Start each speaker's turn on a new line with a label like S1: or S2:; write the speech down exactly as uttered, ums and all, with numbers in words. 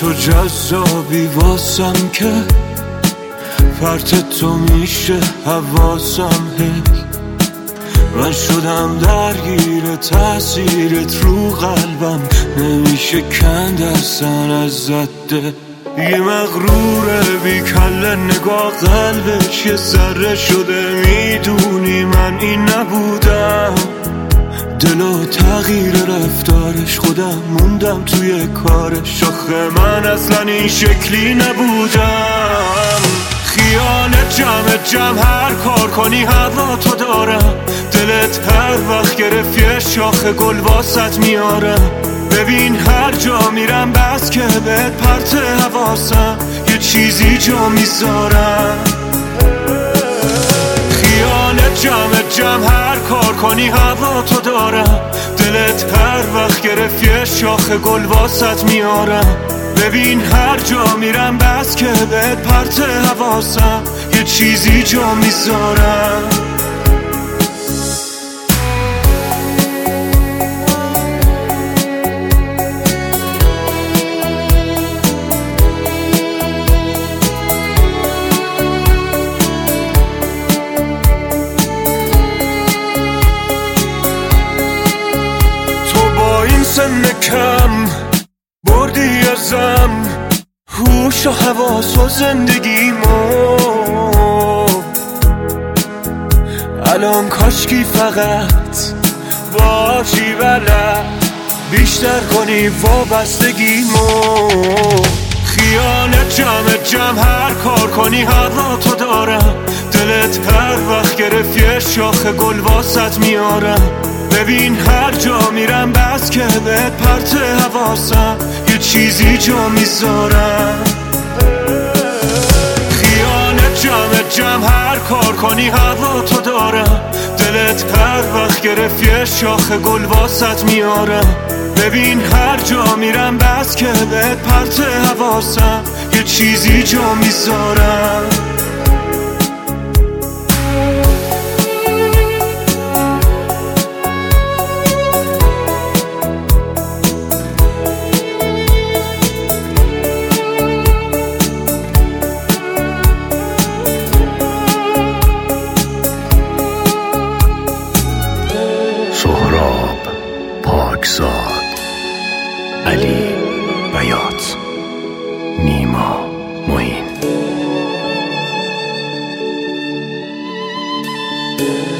S1: تو جذابی واسم که فرت تو میشه حواسم هی من شدم درگیر تأثیرت رو قلبم نمیشه کند اصلا ازت ده یه مغروره بی کله نگاه قلبش یه ذره شده میدونی من این نبودم دلو تغییر رفتارش خودم موندم توی کارش آخه من اصلا این شکلی نبودم خیالت جمع جمع هر کار کنی هوا تو دارم دلت هر وقت گرفت یه شاخ گل واسط میارم ببین هر جا میرم بس که بهت پرت حواسم یه چیزی جا میذارم خیالت جمع جمع هر کار کنی هوا تو دارم دلت هر وقت گرفت یه شاخ گل واسط میارم ببین هر جا میرم بس که بهت پرت حواسم یه چیزی جا میذارم سن کم بردی ازم هوش و حواس و زندگیمو الان کاشکی فقط باشی بلد بیشتر کنی وابستگیمو خیالت جمع جمع هر کار کنی هوا تو دارم دلت هر وقت گرفت یه شاخ گل واسط میارم ببین هر جا میرم بس که بهت پرت حواسم یه چیزی جا میذارم خیالت جمع جمع هر کار کنی هوا تو دارم دلت هر وقت گرفت یه شاخ گل واسط میارم ببین هر جا میرم بس که بهت پرت حواسم یه چیزی جا میذارم
S2: پاکزاد، علی بیات، نیما معین.